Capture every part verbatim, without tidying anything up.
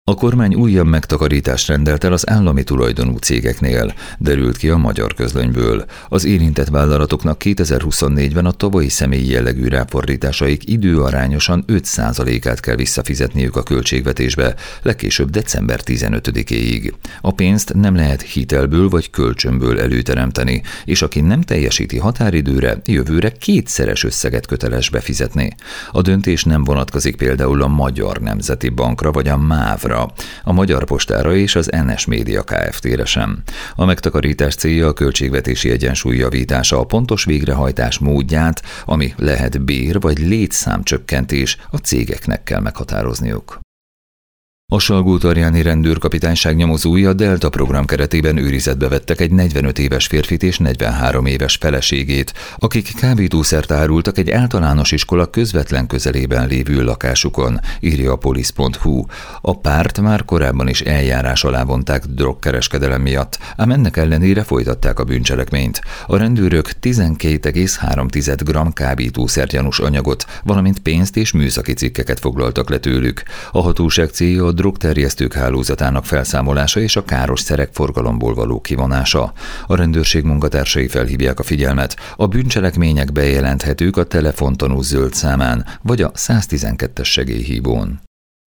A kormány újabb megtakarítást rendelt el az állami tulajdonú cégeknél, derült ki a Magyar Közlönyből. Az érintett vállalatoknak kétezer-huszonnégyben a tavalyi személyi jellegű ráfordításaik időarányosan öt százalékát kell visszafizetniük a költségvetésbe, legkésőbb december tizenötödikéig. A pénzt nem lehet hitelből vagy kölcsönből előteremteni, és aki nem teljesíti határidőre, jövőre kétszeres összeget köteles befizetni. A döntés nem vonatkozik például a Magyar Nemzeti Bankra vagy a MÁV-ra, a Magyar Postára és az en es Média Kft-re sem. A megtakarítás célja a költségvetési egyensúly javítása, a pontos végrehajtás módját, ami lehet bér- vagy létszámcsökkentés, a cégeknek kell meghatározniuk. A Salgótarjáni rendőrkapitányság nyomozói a Delta program keretében őrizetbe vettek egy negyvenöt éves férfit és negyvenhárom éves feleségét, akik kábítószert árultak egy általános iskola közvetlen közelében lévő lakásukon, írja a polisz pont hu. A párt már korábban is eljárás alá vonták drogkereskedelem miatt, ám ennek ellenére folytatták a bűncselekményt. A rendőrök tizenkét egész három gramm kábítószergyanús anyagot, valamint pénzt és műszaki cikkeket foglaltak le tőlük. A hatóság célja a drogterjesztők hálózatának felszámolása és a káros szerek forgalomból való kivonása. A rendőrség munkatársai felhívják a figyelmet, a bűncselekmények bejelenthetők a telefontanú zöld számán vagy a száztizenkettes segélyhívón.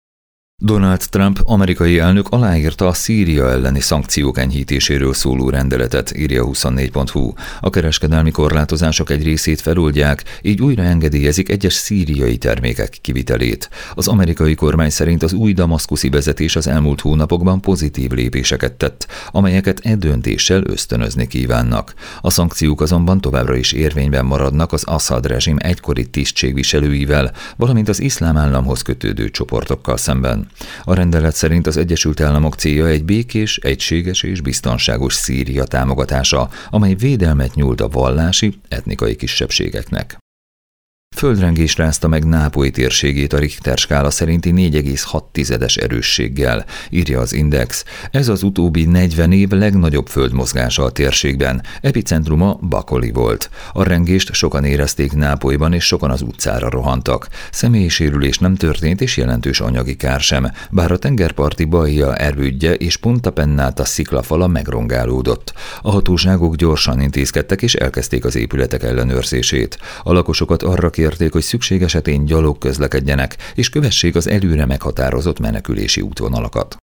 Donald Trump amerikai elnök aláírta a Szíria elleni szankciók enyhítéséről szóló rendeletet, írja a huszonnégy pont hu. A kereskedelmi korlátozások egy részét feloldják, így újra engedélyezik egyes szíriai termékek kivitelét. Az amerikai kormány szerint az új damaszkuszi vezetés az elmúlt hónapokban pozitív lépéseket tett, amelyeket e döntéssel ösztönözni kívánnak. A szankciók azonban továbbra is érvényben maradnak az Assad rezsim egykori tisztségviselőivel, valamint az iszlám államhoz kötődő csoportokkal szemben. A rendelet szerint az Egyesült Államok célja egy békés, egységes és biztonságos Szíria támogatása, amely védelmet nyújt a vallási, etnikai kisebbségeknek. Földrengés rázta meg Nápoly térségét a Richter skála szerinti négy egész hat erősséggel, írja az Index. Ez az utóbbi negyven év legnagyobb földmozgása a térségben, epicentruma Bacoli volt. A rengést sokan érezték Nápolyban, és sokan az utcára rohantak. Személyi sérülés nem történt, és jelentős anyagi kár sem, bár a tengerparti Baia erődje és Punta Pennata sziklafala megrongálódott. A hatóságok gyorsan intézkedtek, és elkezdték az épületek ellenőrzését. A lakosokat arra kérték, hogy szükség esetén gyalog közlekedjenek, és kövessék az előre meghatározott menekülési útvonalakat.